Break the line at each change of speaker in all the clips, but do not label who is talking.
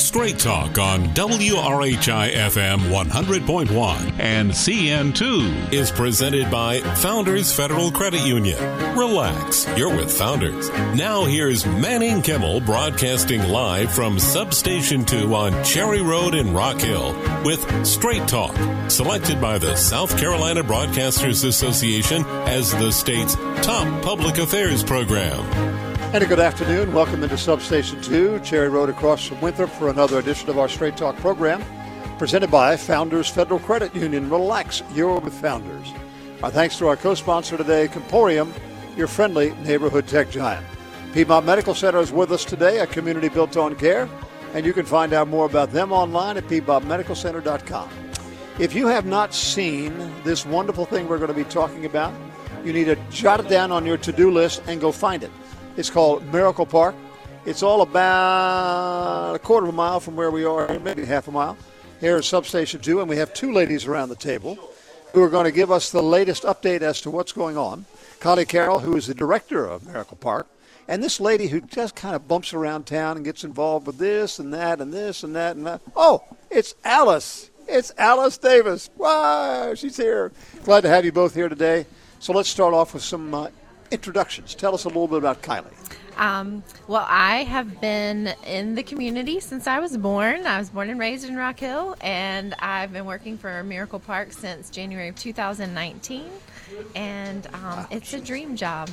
Straight Talk on WRHI FM 100.1 and CN2 is presented by Founders Federal Credit Union. Relax, you're with Founders. Now here's Manning Kimmel broadcasting live from Substation 2 on Cherry Road in Rock Hill with Straight Talk, selected by the South Carolina Broadcasters Association as the state's top public affairs program.
And a good afternoon. Welcome into Substation 2, Cherry Road across from Winthrop for another edition of our Straight Talk program, presented by Founders Federal Credit Union. Relax, you're with Founders. Our thanks to our co-sponsor today, Comporium, your friendly neighborhood tech giant. Piedmont Medical Center is with us today, a community built on care, and you can find out more about them online at piedmontmedicalcenter.com. If you have not seen this wonderful thing we're going to be talking about, you need to jot it down on your to-do list and go find it. It's called Miracle Park. It's all about a quarter of a mile from where we are, maybe half a mile, here at Substation 2, and we have two ladies around the table who are going to give us the latest update as to what's going on. Connie Carroll, who is the director of Miracle Park, and this lady who just kind of bumps around town and gets involved with this and that and this and that and that. Oh, it's Alice. It's Alice Davis. Wow, she's here. Glad to have you both here today. So let's start off with some introductions. Tell us a little bit about Kylie.
Well, I have been in the community since I was born. I was born and raised in Rock Hill, and I've been working for Miracle Park since January of 2019, and it's a dream job.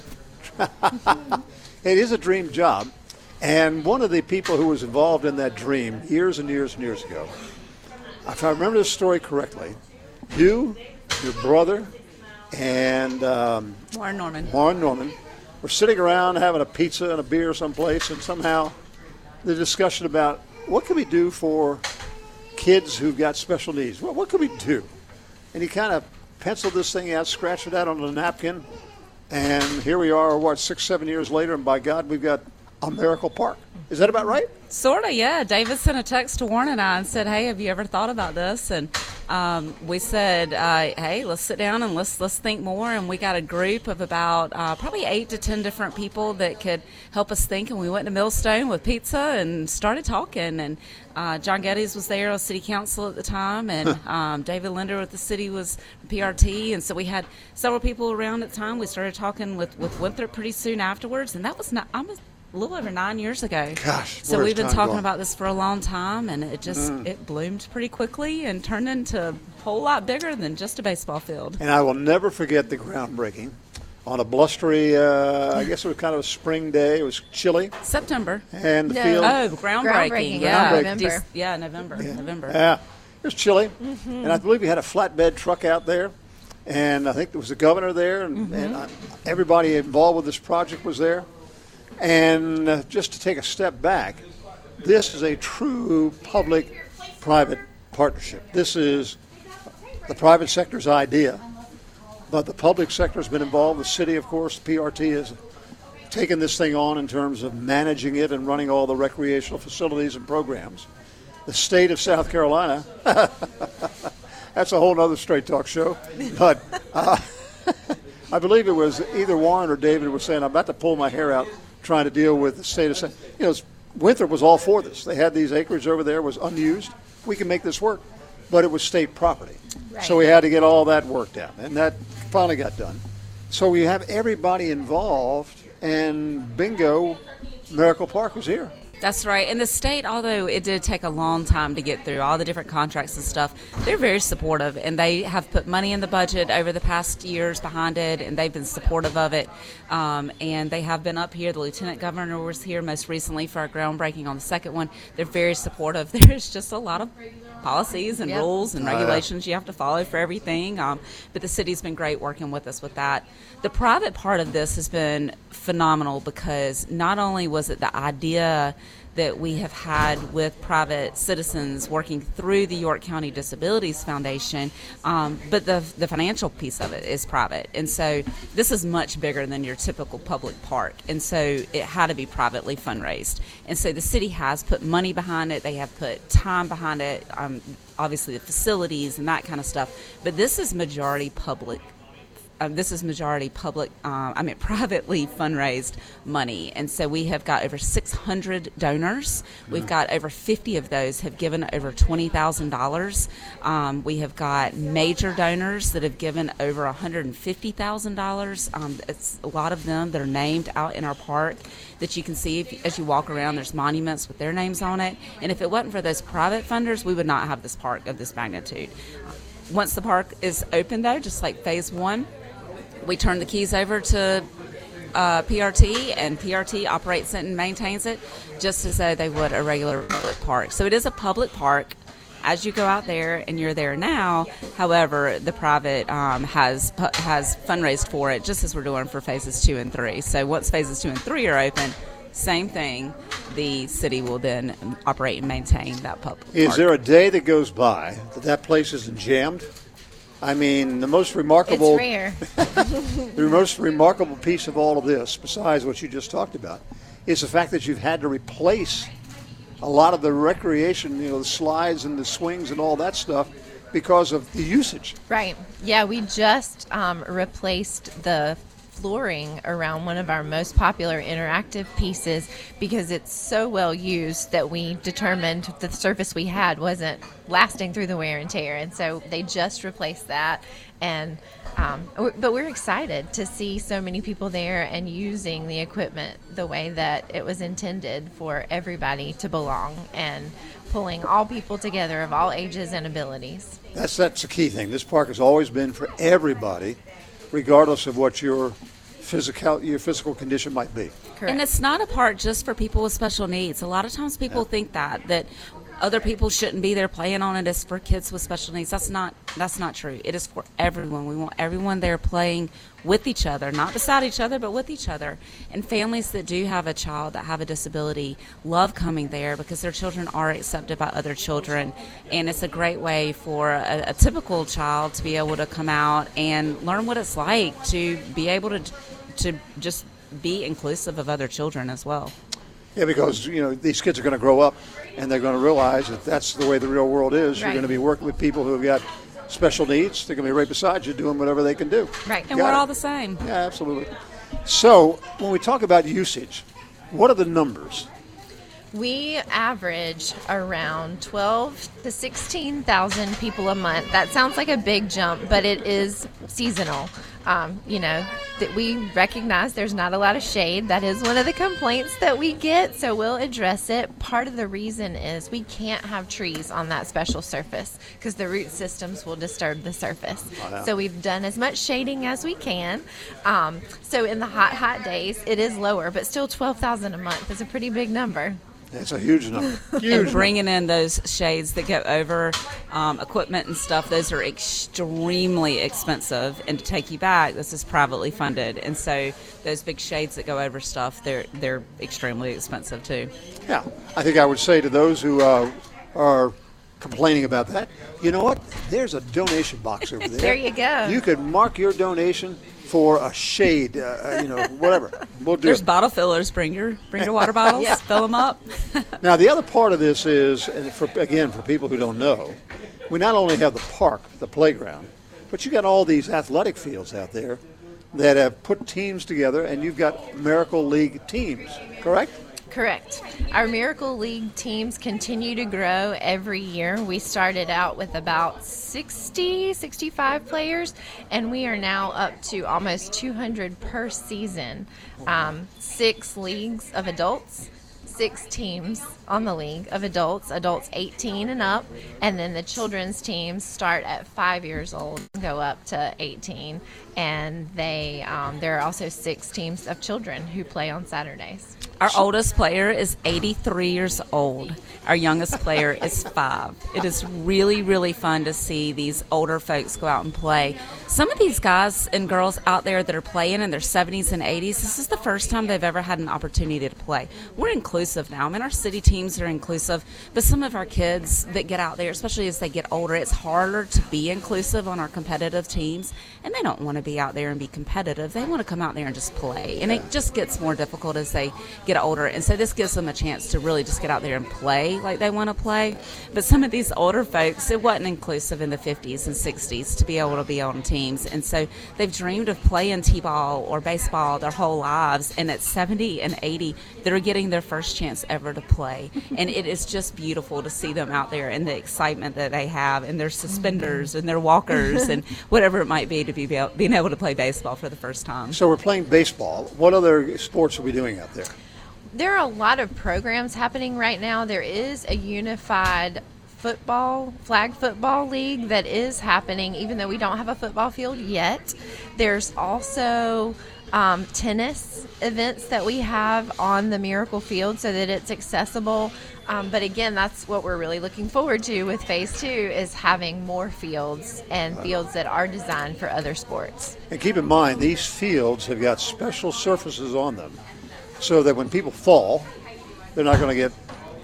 It is a dream job, and one of the people who was involved in that dream years and years and years ago, if I remember this story correctly, you, your brother, and
Warren Norman.
We're sitting around having a pizza and a beer someplace, and somehow the discussion about what can we do for kids who've got special needs? What can we do? And he kind of penciled this thing out, scratched it out on a napkin, and here we are, 6-7 years later, and by God, we've got a Miracle Park. Is that about right?
Sort of, yeah. David sent a text to Warren and I and said, hey, have you ever thought about this? And we said, hey, let's sit down and let's think more. And we got a group of about probably 8 to 10 different people that could help us think. And we went to Millstone with pizza and started talking. And John Geddes was there on city council at the time. And David Linder with the city was PRT. And so we had several people around at the time. We started talking with Winthrop pretty soon afterwards. And that was a little over 9 years ago.
Gosh,
so we've been talking about this for a long time, and it just it bloomed pretty quickly and turned into a whole lot bigger than just a baseball field.
And I will never forget the groundbreaking on a blustery, I guess it was kind of a spring day. It was chilly.
September.
And the field.
Oh, groundbreaking. Yeah.
November.
November.
Yeah. It was chilly. Mm-hmm. And I believe we had a flatbed truck out there. And I think there was the governor there, and everybody involved with this project was there. And just to take a step back, this is a true public-private partnership. This is the private sector's idea, but the public sector has been involved. The city, of course, the PRT has taken this thing on in terms of managing it and running all the recreational facilities and programs. The state of South Carolina, that's a whole other Straight Talk show, but I believe it was either Warren or David was saying, I'm about to pull my hair out trying to deal with the state of Winthrop was all for this. They had these acreage over there, was unused. We can make this work. But it was state property. Right. So we had to get all that worked out. And that finally got done. So we have everybody involved, and bingo, Miracle Park was here.
That's right. And the state, although it did take a long time to get through all the different contracts and stuff, they're very supportive, and they have put money in the budget over the past years behind it, and they've been supportive of it. And they have been up here. The lieutenant governor was here most recently for our groundbreaking on the second one. They're very supportive. There's just a lot of policies and rules and regulations you have to follow for everything. But the city's been great working with us with that. The private part of this has been phenomenal because not only was it the idea that we have had with private citizens working through the York County Disabilities Foundation, but the financial piece of it is private. And so this is much bigger than your typical public park. And so it had to be privately fundraised. And so the city has put money behind it. They have put time behind it, obviously the facilities and that kind of stuff. But this is majority public this is majority privately fundraised money. And so we have got over 600 donors. We've got over 50 of those have given over $20,000. We have got major donors that have given over $150,000. It's a lot of them that are named out in our park that you can see as you walk around. There's monuments with their names on it. And if it wasn't for those private funders, we would not have this park of this magnitude. Once the park is open, though, just like phase 1, we turn the keys over to PRT, and PRT operates it and maintains it just as though they would a regular public park. So it is a public park as you go out there, and you're there now. However, the private has fundraised for it just as we're doing for phases 2 and 3. So once phases 2 and 3 are open, same thing, the city will then operate and maintain that public park.
Is there a day that goes by that place isn't jammed? I mean, the most remarkable...
It's rare.
The most remarkable piece of all of this, besides what you just talked about, is the fact that you've had to replace a lot of the recreation, the slides and the swings and all that stuff because of the usage.
Right. Yeah, we just replaced the flooring around one of our most popular interactive pieces because it's so well used that we determined the surface we had wasn't lasting through the wear and tear, and so they just replaced that. And but we're excited to see so many people there and using the equipment the way that it was intended for everybody to belong, and pulling all people together of all ages and abilities.
That's the key thing. This park has always been for everybody, regardless of what your physical condition might be.
Correct.
And it's not a park just for people with special needs. A lot of times people think that other people shouldn't be there playing on it. It's for kids with special needs. That's not true. It is for everyone. We want everyone there playing with each other, not beside each other, but with each other. And families that do have a child that have a disability love coming there because their children are accepted by other children. And it's a great way for a typical child to be able to come out and learn what it's like to be able to just be inclusive of other children as well.
Yeah, because these kids are going to grow up and they're going to realize that that's the way the real world is.
Right.
You're going to be working with people who've got special needs. They're going to be right beside you doing whatever they can do.
Right.
And we're all the same.
Yeah, absolutely. So when we talk about usage, what are the numbers?
We average around 12 to 16,000 people a month. That sounds like a big jump, but it is seasonal. That we recognize there's not a lot of shade. That is one of the complaints that we get, so we'll address it. Part of the reason is we can't have trees on that special surface because the root systems will disturb the surface.
Wow.
So we've done as much shading as we can. So in the hot days, it is lower, but still 12,000 a month is a pretty big number.
It's a huge number.
And bringing in those shades that go over equipment and stuff, those are extremely expensive. And to take you back, this is privately funded. And so those big shades that go over stuff, they're extremely expensive too.
Yeah. I think I would say to those who are complaining about that, you know what? There's a donation box over there.
There you go.
You could mark your donation for a shade, whatever. We'll do
There's
it.
bottle fillers. Bring your water bottles.
Yeah.
Fill them up.
Now, the other part of this is, and for people who don't know, we not only have the park, the playground, but you got all these athletic fields out there that have put teams together, and you've got Miracle League teams, correct?
Correct. Our Miracle League teams continue to grow every year. We started out with about 65 players, and we are now up to almost 200 per season. 6 leagues of adults, 6 teams on the league of adults 18 and up, and then the children's teams start at 5 years old and go up to 18. And there are also 6 teams of children who play on Saturdays.
Our oldest player is 83 years old. Our youngest player is 5. It is really, really fun to see these older folks go out and play. Some of these guys and girls out there that are playing in their 70s and 80s, this is the first time they've ever had an opportunity to play. We're inclusive now. I mean, our city teams are inclusive, but some of our kids that get out there, especially as they get older, it's harder to be inclusive on our competitive teams, and they don't want to be out there and be competitive. They want to come out there and just play, and it just gets more difficult as they get older. And so this gives them a chance to really just get out there and play like they want to play. But some of these older folks, it wasn't inclusive in the 50s and 60s to be able to be on teams. And so they've dreamed of playing t-ball or baseball their whole lives. And at 70 and 80, they're getting their first chance ever to play. And it is just beautiful to see them out there and the excitement that they have and their suspenders and their walkers and whatever it might be to be being able to play baseball for the first time.
So we're playing baseball. What other sports are we doing out there?
There are a lot of programs happening right now. There is a unified flag football league that is happening, even though we don't have a football field yet. There's also tennis events that we have on the Miracle Field so that it's accessible. But again, that's what we're really looking forward to with Phase 2 is having more fields and fields that are designed for other sports.
And keep in mind, these fields have got special surfaces on them so that when people fall, they're not going to get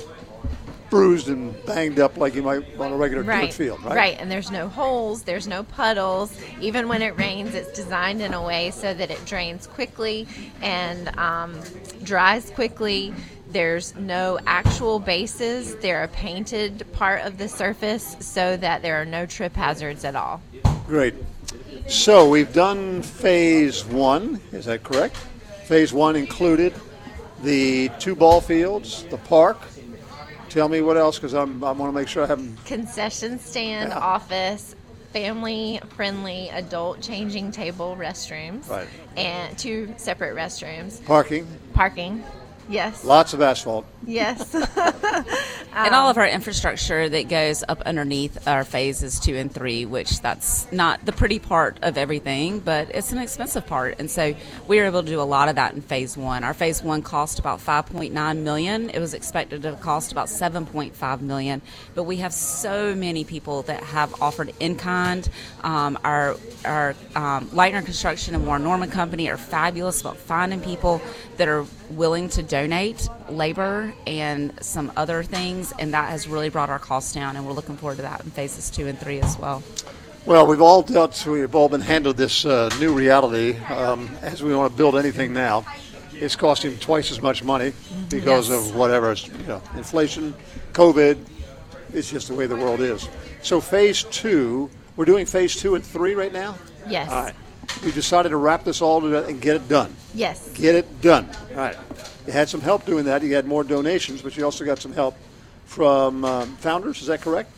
bruised and banged up like you might on a regular dirt field, right?
Right, and there's no holes, there's no puddles. Even when it rains, it's designed in a way so that it drains quickly and dries quickly. There's no actual bases. They're a painted part of the surface so that there are no trip hazards at all.
Great. So we've done Phase 1, is that correct? Phase 1 included the 2 ball fields, the park. Tell me what else, because I want to make sure I haven't...
Concession stand, office, family-friendly adult changing table restrooms.
Right.
And 2 separate restrooms.
Parking.
Yes.
Lots of asphalt.
Yes.
And all of our infrastructure that goes up underneath our phases 2 and 3, which that's not the pretty part of everything, but it's an expensive part. And so we were able to do a lot of that in Phase 1. Our Phase 1 cost about $5.9 million. It was expected to cost about $7.5 million. But we have so many people that have offered in-kind. Our Leitner Construction and Warren Norman Company are fabulous about finding people that are willing to donate labor and some other things, and that has really brought our costs down, and we're looking forward to that in Phases 2 and 3 as well.
Well, we've all been handled this new reality. As we want to build anything now, it's costing twice as much money because of whatever, inflation, COVID. It's just the way the world is. So Phase 2, we're doing Phase 2 and 3 right now?
Yes.
All right. We decided to wrap this all together and get it done.
Yes.
Get it done. All right. You had some help doing that. You had more donations, but you also got some help from Founders. Is that correct?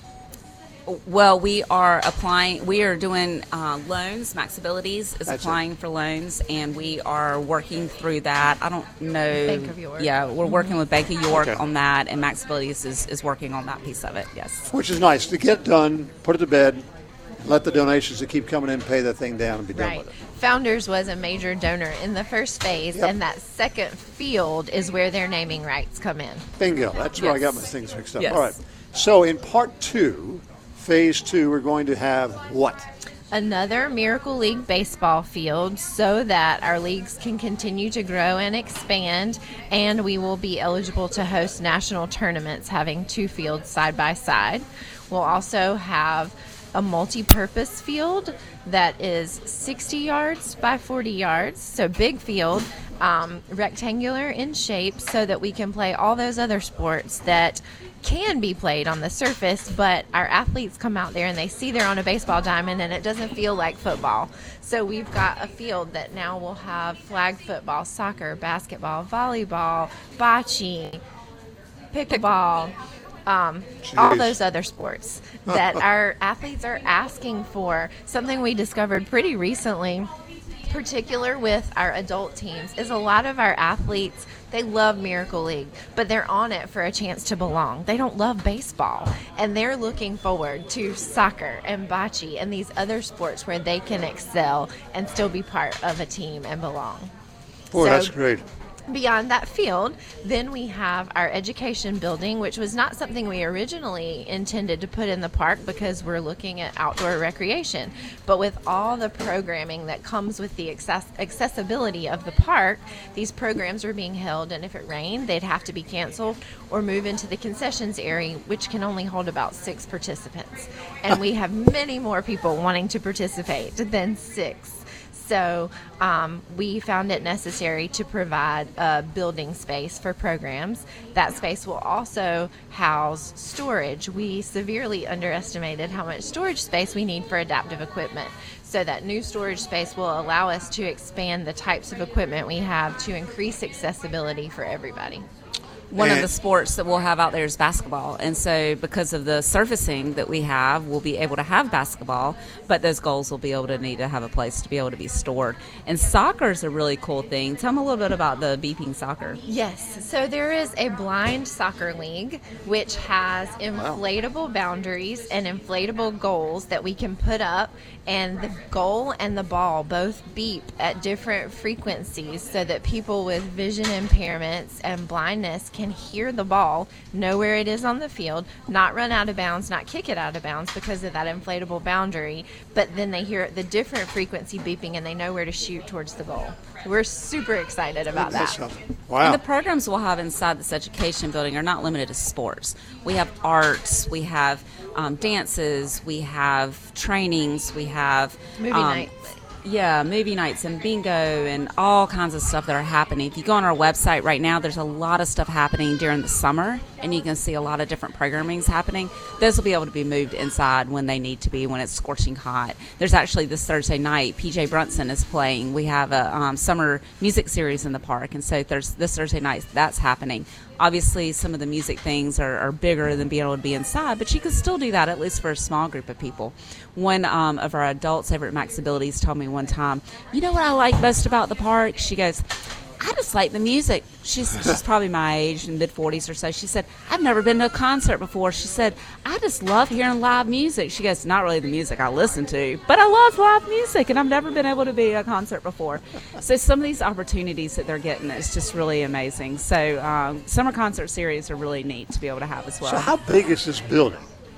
Well, we are applying. We are doing loans. Max Abilities is applying for loans, and we are working through that. I don't know.
Bank of York.
Yeah, we're working with Bank of York on that, and Max Abilities is working on that piece of it. Yes.
Which is nice to get done, put it to bed, and let the donations that keep coming in pay that thing down and be done with it.
Founders was a major donor in the first phase, and that second field is where their naming rights come in.
Bingo. That's where I got my things mixed up.
Yes.
All right. So in Part 2, Phase 2, we're going to have what?
Another Miracle League baseball field so that our leagues can continue to grow and expand, and we will be eligible to host national tournaments having 2 fields side by side. We'll also have a multi-purpose field that is 60 yards by 40 yards, so big field, rectangular in shape so that we can play all those other sports that can be played on the surface, but our athletes come out there and they see they're on a baseball diamond and it doesn't feel like football. So we've got a field that now will have flag football, soccer, basketball, volleyball, bocce, pickleball, all those other sports that our athletes are asking for. Something we discovered pretty recently, particular with our adult teams, is a lot of our athletes, they love Miracle League, but they're on it for a chance to belong. They don't love baseball, and they're looking forward to soccer and bocce and these other sports where they can excel and still be part of a team and belong.
Boy, that's great.
Beyond that field, then we have our education building, which was not something we originally intended to put in the park because we're looking at outdoor recreation. But with all the programming that comes with the accessibility of the park, these programs are being held, and if it rained, they'd have to be canceled or move into the concessions area, which can only hold about 6 participants. And we have many more people wanting to participate than 6. So we found it necessary to provide a building space for programs. That space will also house storage. We severely underestimated how much storage space we need for adaptive equipment. So that new storage space will allow us to expand the types of equipment we have to increase accessibility for everybody.
One of the sports that we'll have out there is basketball. And so because of the surfacing that we have, we'll be able to have basketball, but those goals will be able to need to have a place to be able to be stored. And soccer is a really cool thing. Tell me a little bit about the Beeping Soccer.
Yes. So there is a blind soccer league, which has inflatable boundaries and inflatable goals that we can put up. And the goal and the ball both beep at different frequencies so that people with vision impairments and blindness can hear the ball, know where it is on the field, not run out of bounds, not kick it out of bounds because of that inflatable boundary, but then they hear the different frequency beeping and they know where to shoot towards the goal. We're super excited about that.
Wow.
And the programs we'll have inside this education building are not limited to sports. We have arts, we have dances, we have trainings, we have
movie nights.
Yeah, movie nights and bingo and all kinds of stuff that are happening. If you go on our website right now, there's a lot of stuff happening during the summer, and you can see a lot of different programmings happening. Those will be able to be moved inside when they need to be, when it's scorching hot. There's actually this Thursday night, PJ Brunson is playing. We have a summer music series in the park, and so there's this Thursday night that's happening. Obviously, some of the music things are bigger than being able to be inside, but you can still do that, at least for a small group of people. One of our adults over at Max Abilities told me one time, you know what I like most about the park? She goes, I just like the music. She's probably my age, in mid-40s or so. She said, I've never been to a concert before. She said, I just love hearing live music. She goes, not really the music I listen to, but I love live music, and I've never been able to be at a concert before. So some of these opportunities that they're getting is just really amazing. So summer concert series are really neat to be able to have as well.
So how big is this building?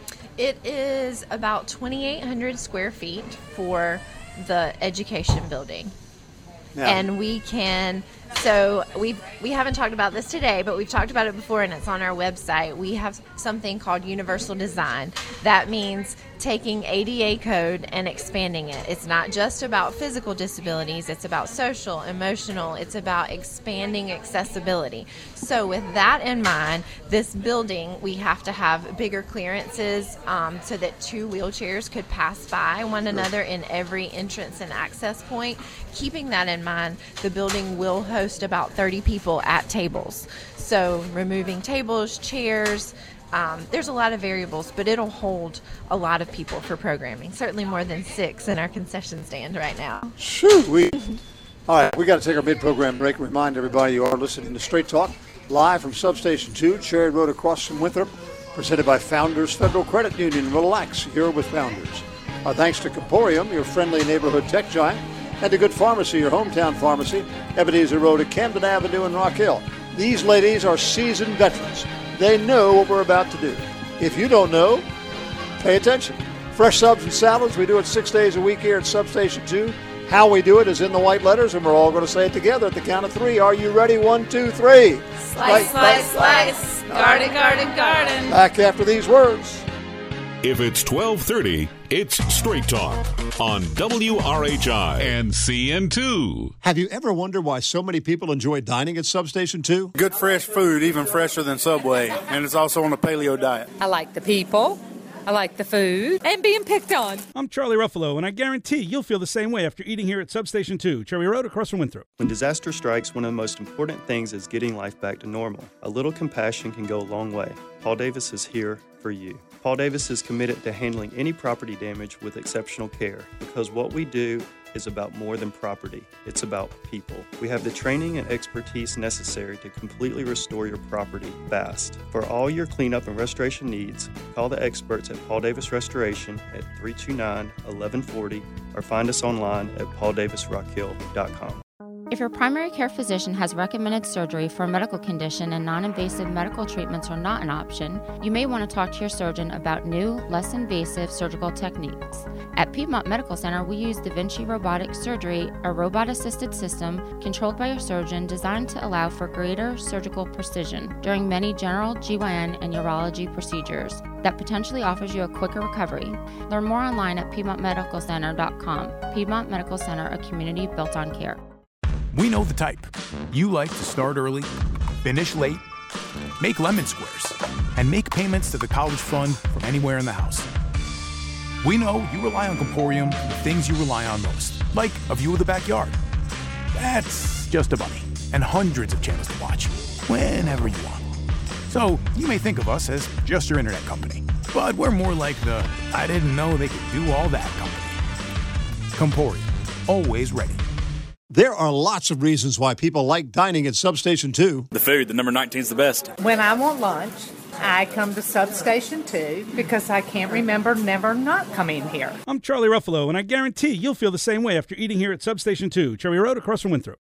It is about 2,800 square feet for the education building.
Yeah.
And we can, so we haven't talked about this today, but we've talked about it before, and it's on our website. We have something called universal design. That means taking ADA code and expanding it. It's not just about physical disabilities, it's about social, emotional, it's about expanding accessibility. So with that in mind, this building, we have to have bigger clearances so that 2 wheelchairs could pass by one another in every entrance and access point. Keeping that in mind, the building will host about 30 people at tables. So removing tables, chairs, there's a lot of variables, but it'll hold a lot of people for programming. Certainly more than 6 in our concession stand right now.
All right, we got to take our mid-program break. Remind everybody you are listening to Straight Talk, live from Substation 2, Cherry Road across from Winthrop, presented by Founders Federal Credit Union. Relax, you're with Founders. Our thanks to Comporium, your friendly neighborhood tech giant, and to Good Pharmacy, your hometown pharmacy, Ebenezer Road at Camden Avenue in Rock Hill. These ladies are seasoned veterans. They know what we're about to do. If you don't know, pay attention. Fresh subs and salads, we do it 6 days a week here at Substation 2. How we do it is in the white letters, and we're all going to say it together at the count of 3. Are you ready? 1, 2, 3.
Slice, slice, slice. Garden, garden, garden.
Back after these words.
If it's 12:30, it's Straight Talk on WRHI and CN2.
Have you ever wondered why so many people enjoy dining at Substation 2?
Good fresh food, even fresher than Subway, and it's also on a paleo diet.
I like the people, I like the food, and being picked on.
I'm Charlie Ruffalo, and I guarantee you'll feel the same way after eating here at Substation 2, Cherry Road across from Winthrop.
When disaster strikes, one of the most important things is getting life back to normal. A little compassion can go a long way. Paul Davis is here for you. Paul Davis is committed to handling any property damage with exceptional care, because what we do is about more than property. It's about people. We have the training and expertise necessary to completely restore your property fast. For all your cleanup and restoration needs, call the experts at Paul Davis Restoration at 329-1140 or find us online at pauldavisrockhill.com.
If your primary care physician has recommended surgery for a medical condition and non-invasive medical treatments are not an option, you may want to talk to your surgeon about new, less invasive surgical techniques. At Piedmont Medical Center, we use Da Vinci Robotic Surgery, a robot-assisted system controlled by a surgeon designed to allow for greater surgical precision during many general, GYN, and urology procedures that potentially offers you a quicker recovery. Learn more online at PiedmontMedicalCenter.com. Piedmont Medical Center, a community built on care.
We know the type. You like to start early, finish late, make lemon squares, and make payments to the college fund from anywhere in the house. We know you rely on Comporium for the things you rely on most, like a view of the backyard. That's just a bunny, and hundreds of channels to watch, whenever you want. So you may think of us as just your internet company, but we're more like the I didn't know they could do all that company. Comporium, always ready.
There are lots of reasons why people like dining at Substation 2.
The food, the number 19 is the best.
When I want lunch, I come to Substation 2 because I can't remember never not coming here.
I'm Charlie Ruffalo, and I guarantee you'll feel the same way after eating here at Substation 2, Cherry Road across from Winthrop.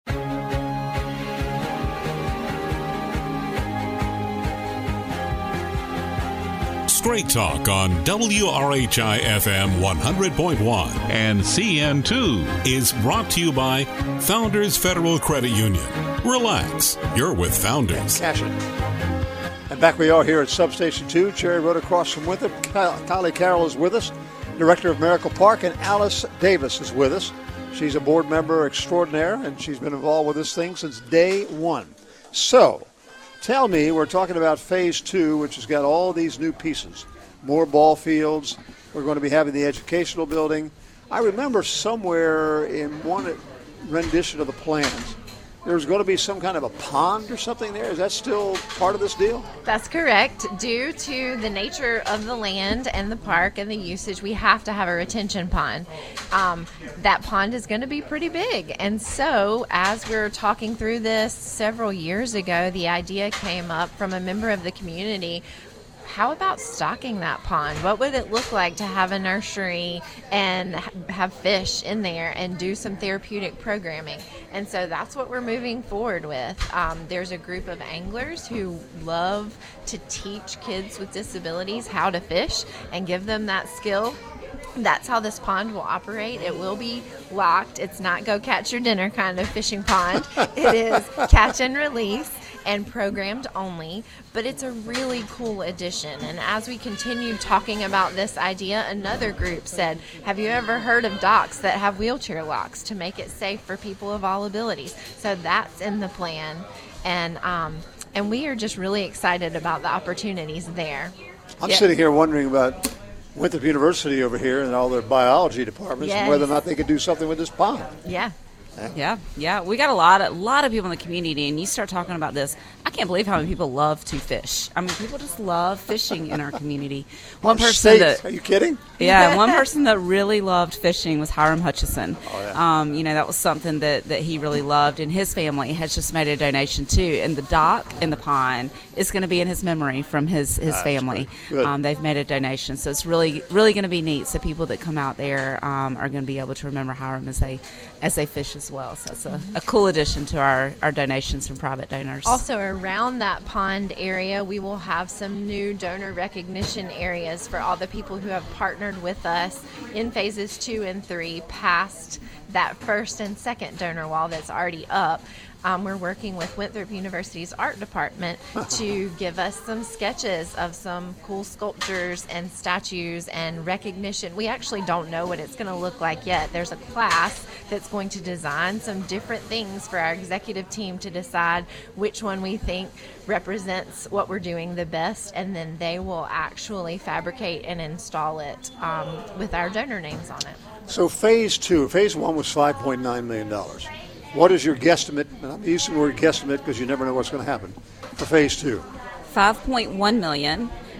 Straight Talk on WRHI FM 100.1 and CN2 is brought to you by Founders Federal Credit Union. Relax, you're with Founders.
Cash it. And back we are here at Substation 2, Cherry Road across from Winthrop. Kylie Carroll is with us, Director of Miracle Park, and Alice Davis is with us. She's a board member extraordinaire, and she's been involved with this thing since day one. So, tell me, we're talking about Phase 2, which has got all these new pieces. More ball fields. We're going to be having the educational building. I remember somewhere in one rendition of the plans, there's going to be some kind of a pond or something there. Is that still part of this deal?
That's correct. Due to the nature of the land and the park and the usage, we have to have a retention pond. That pond is going to be pretty big. And so as we were talking through this several years ago, the idea came up from a member of the community. How about stocking that pond? What would it look like to have a nursery and have fish in there and do some therapeutic programming? And so that's what we're moving forward with. There's a group of anglers who love to teach kids with disabilities how to fish and give them that skill. That's how this pond will operate. It will be locked. It's not go catch your dinner kind of fishing pond. It is catch and release and programmed only, but it's a really cool addition. And as we continued talking about this idea, another group said, have you ever heard of docks that have wheelchair locks to make it safe for people of all abilities? So that's in the plan, and we are just really excited about the opportunities there.
I'm sitting here wondering about Winthrop University over here and all their biology departments, and whether or not they could do something with this pond.
Yeah. We got a lot of people in the community, and you start talking about this. I can't believe how many people love to fish. I mean, people just love fishing in our community. One person
are you kidding?
Yeah, one person that really loved fishing was Hiram Hutchison.
Oh, yeah.
That was something that he really loved, and his family has just made a donation too. And the dock in the pond is going to be in his memory from his family.
Good.
They've made a donation, so it's really going to be neat. So people that come out there are going to be able to remember Hiram as they fish as well. So it's a cool addition to our donations from private donors.
Also, around that pond area, we will have some new donor recognition areas for all the people who have partnered with us in phases 2 and 3 past that first and second donor wall that's already up. We're working with Winthrop University's art department to give us some sketches of some cool sculptures and statues and recognition. We actually don't know what it's going to look like yet. There's a class that's going to design some different things for our executive team to decide which one we think represents what we're doing the best, and then they will actually fabricate and install it with our donor names on it.
So phase 1 was $5.9 million. What is your guesstimate? And I'm using the word guesstimate because you never know what's going to happen for phase 2.
$5.1 million.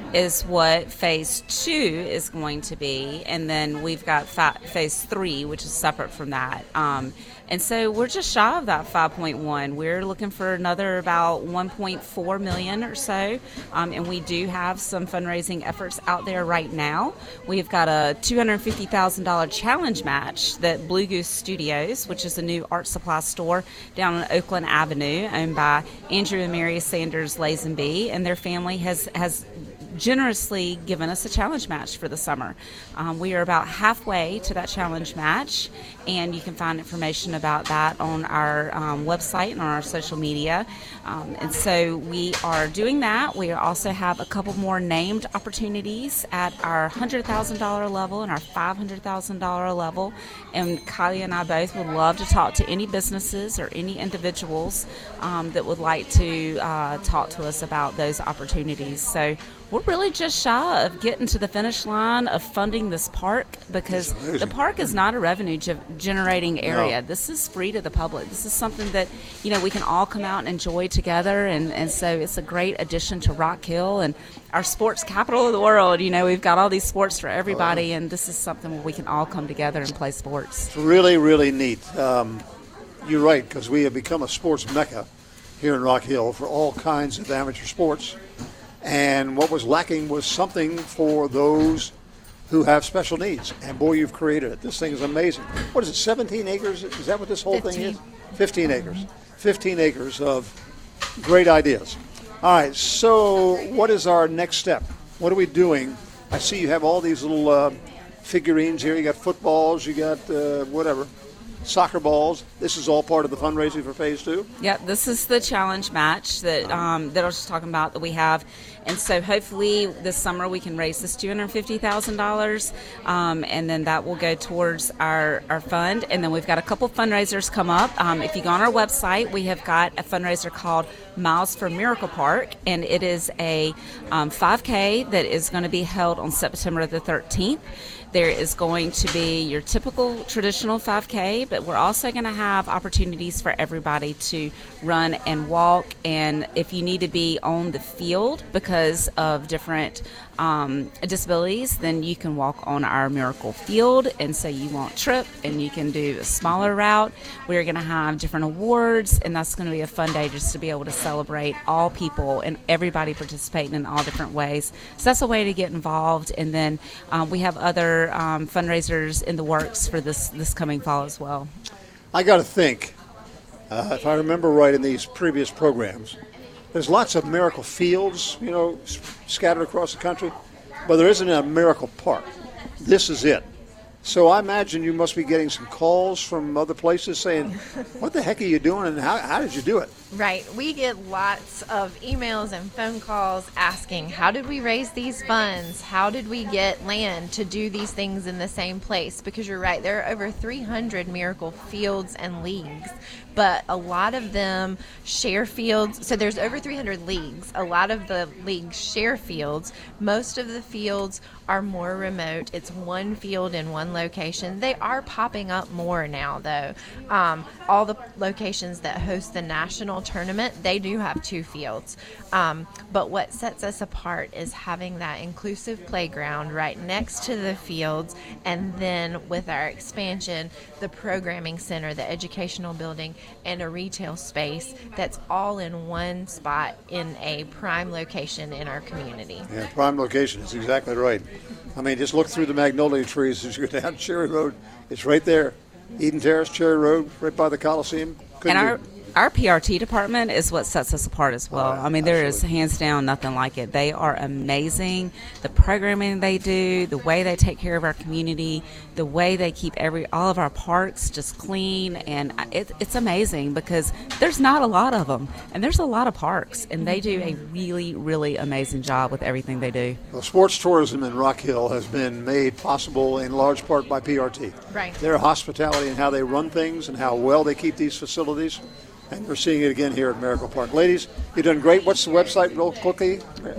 is what phase 2 is going to be, and then we've got phase 3, which is separate from that. And so we're just shy of that 5.1. We're looking for another about 1.4 million or so, and we do have some fundraising efforts out there right now. We've got a $250,000 challenge match that Blue Goose Studios, which is a new art supply store down on Oakland Avenue, owned by Andrew and Mary Sanders Lazenby, and their family has generously given us a challenge match for the summer. We are about halfway to that challenge match, and you can find information about that on our website and on our social media. And so we are doing that. We also have a couple more named opportunities at our $100,000 level and our $500,000 level. And Kylie and I both would love to talk to any businesses or any individuals that would like to talk to us about those opportunities. So we're really just shy of getting to the finish line of funding this park, because the park is not a revenue generating area. No. This is free to the public. This is something that, we can all come out and enjoy together, and so it's a great addition to Rock Hill and our sports capital of the world. We've got all these sports for everybody, and this is something where we can all come together and play sports.
It's really, really neat. You're right, because we have become a sports mecca here in Rock Hill for all kinds of amateur sports. And what was lacking was something for those who have special needs. And boy, you've created it. This thing is amazing. What is it, 17 acres? Is that what this whole thing is? 15 acres. 15 acres of great ideas. All right, so what is our next step? What are we doing? I see you have all these little figurines here. You got footballs, you got soccer balls. This is all part of the fundraising for phase 2?
Yeah, this is the challenge match that I was just talking about that we have. And so hopefully this summer we can raise this $250,000, and then that will go towards our fund. And then we've got a couple fundraisers come up. If you go on our website, we have got a fundraiser called Miles for Miracle Park, and it is a 5K that is going to be held on September the 13th. There is going to be your typical traditional 5K, but we're also going to have opportunities for everybody to run and walk. And if you need to be on the field because of different disabilities, then you can walk on our Miracle Field, and so you won't trip, and you can do a smaller route. We're going to have different awards, and that's going to be a fun day just to be able to celebrate all people and everybody participating in all different ways. So that's a way to get involved. And then we have other fundraisers in the works for this coming fall as well.
I got to think, if I remember right in these previous programs, there's lots of Miracle Fields, scattered across the country, but there isn't a Miracle Park. This is it. So I imagine you must be getting some calls from other places saying, what the heck are you doing, and how did you do it?
Right. We get lots of emails and phone calls asking, how did we raise these funds? How did we get land to do these things in the same place? Because you're right, there are over 300 Miracle Fields and leagues, but a lot of them share fields. So there's over 300 leagues. A lot of the leagues share fields. Most of the fields are more remote. It's one field in one location. They are popping up more now, though. All the locations that host the national tournament, they do have 2 fields. But what sets us apart is having that inclusive playground right next to the fields, and then with our expansion, the programming center, the educational building, and a retail space that's all in one spot in a prime location in our community.
Yeah, prime location is exactly right. I mean, just look through the magnolia trees as you go down Cherry Road. It's right there. Eden Terrace, Cherry Road, right by the Coliseum.
Our PRT department is what sets us apart as well. I mean, there is hands down nothing like it. They are amazing. The programming they do, the way they take care of our community, the way they keep all of our parks just clean, and it's amazing because there's not a lot of them, and there's a lot of parks, and they do a really, really amazing job with everything they do.
Well, sports tourism in Rock Hill has been made possible in large part by PRT.
Right.
Their hospitality and how they run things and how well they keep these facilities. And we're seeing it again here at Miracle Park. Ladies, you've done great. What's the website real quickly?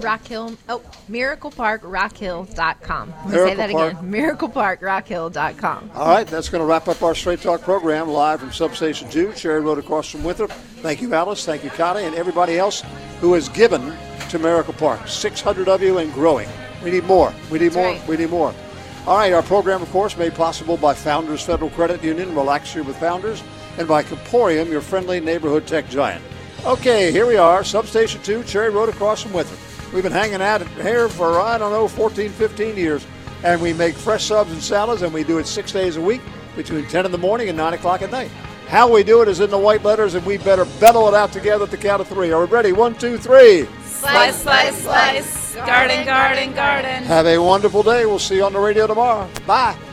MiracleParkRockhill.com. Let me say that again. MiracleParkRockhill.com.
All right, that's going to wrap up our Straight Talk program live from Substation 2, Cherry Road across from Winthrop. Thank you, Alice. Thank you, Kata, and everybody else who has given to Miracle Park. 600 of you and growing. We need more. We need more.
Right.
We need more. All right, our program, of course, made possible by Founders Federal Credit Union. Relax here with Founders. And by Comporium, your friendly neighborhood tech giant. Okay, here we are, Substation 2, Cherry Road across from Winthrop. We've been hanging out here for, 14, 15 years. And we make fresh subs and salads, and we do it 6 days a week between 10 in the morning and 9 o'clock at night. How we do it is in the white letters, and we better bellow it out together at the count of 3. Are we ready? 1, 2, 3.
Slice, slice, slice. Garden, garden, garden.
Have a wonderful day. We'll see you on the radio tomorrow. Bye.